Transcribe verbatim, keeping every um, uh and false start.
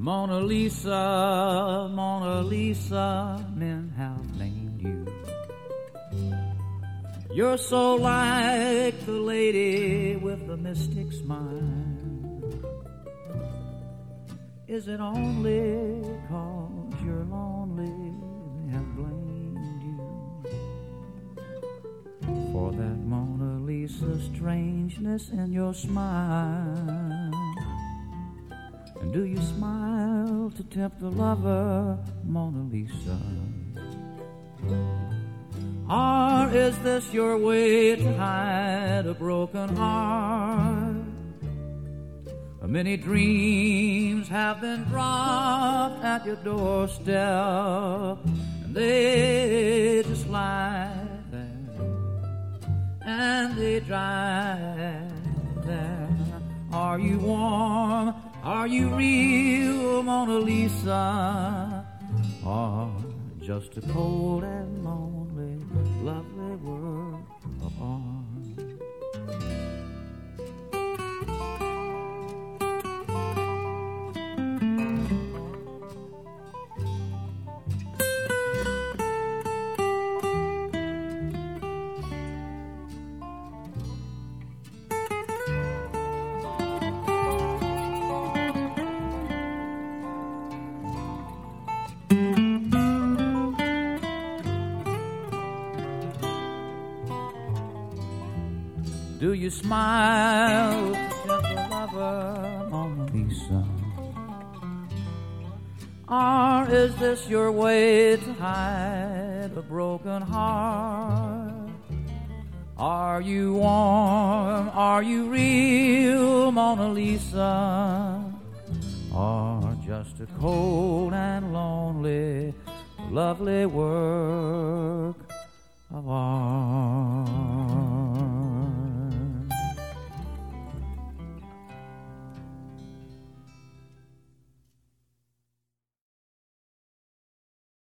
Mona Lisa, Mona Lisa, men have named you. You're so like the lady with the mystic smile. Is it only 'cause you're lonely they have blamed you for that Mona Lisa strangeness in your smile? And do you smile to tempt the lover, Mona Lisa? Or is this your way to hide a broken heart? Many dreams have been dropped at your doorstep, and they just lie there, and they dry there. Are you warm? Are you real, Mona Lisa? Or just a cold and lonely, lovely world of art? Do you smile to tempt the lover, Mona Lisa? Or is this your way to hide a broken heart? Are you warm? Are you real, Mona Lisa? Or just a cold and lonely, lovely work